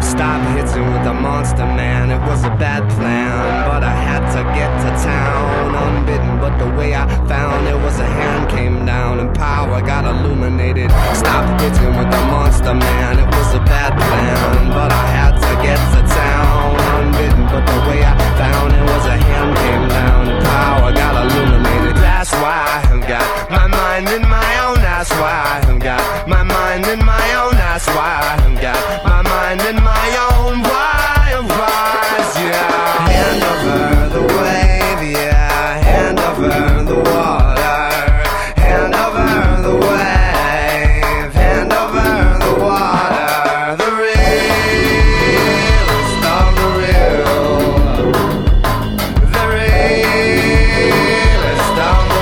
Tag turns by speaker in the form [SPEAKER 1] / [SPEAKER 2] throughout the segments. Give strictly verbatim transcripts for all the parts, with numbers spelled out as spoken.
[SPEAKER 1] Stop hitting with the monster man. It was a bad plan, but I had to get to town unbidden. But the way I found it was a hand came down and power got illuminated. Stop hitting with the monster man. It was a bad plan, but I had to get to town unbidden. But the way I found it was a hand came down and power got illuminated. That's why I have got my mind in my own. That's why I have got my mind in my own. That's why I have got my mind in my own. Why, why, yeah. Hand over the wave, yeah. Hand over the water. Hand over the wave. Hand over the water. The realest of the real. The realest of the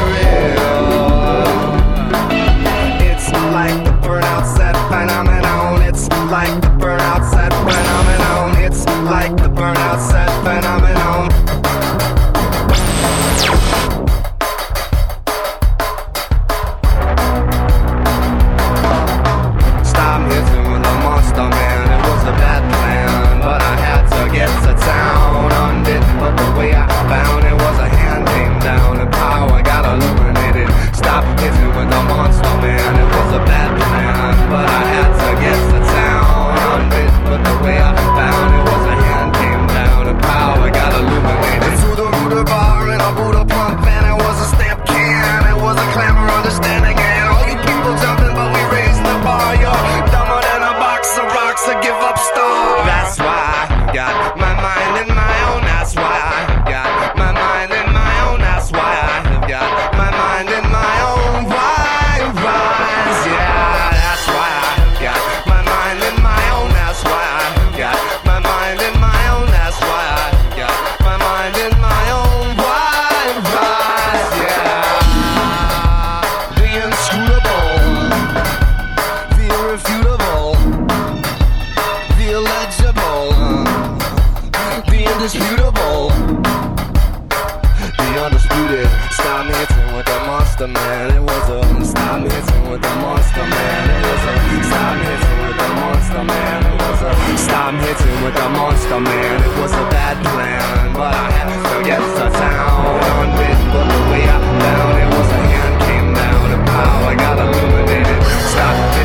[SPEAKER 1] real. It's like the burnout set phenomenon. It's like the burnout set phenomenon. It's like the burnout set phenomenon. Stop hitting with a monster man. It was a bad plan, but I had to get to town unbidden. But the way I found it was a hand came down and power got illuminated. Stop hitting with a monster man. It was a bad plan, but I had to get to town unbidden. But the way I found it was a hand came down and power got illuminated. To the Buddha bar in a Buddha pump, and it was a stamp can. It was a clamor understanding, and all you people jumping, but we raised the bar. You're dumber than a box of rocks, a give up star. That's why I got my mind in my own. That's why I got my mind in my own. That's why I have got my mind in my own. Why, rise, yeah. That's why I have got my mind in my own. That's why I have got my mind in my own. That's why I have got my mind in my own. Why, rise, yeah. The inscrutable, the irrefutable, the illegible, the indisputable, the undisputed. Stop hitting with the monster man. It was a stop hitting with the monster man. It was a stop hitting with the monster man. It was a stop hitting with the monster man. It was a bad plan, but I had to get to town unbidden. But the way I found it was a hand came down and power got illuminated. Stop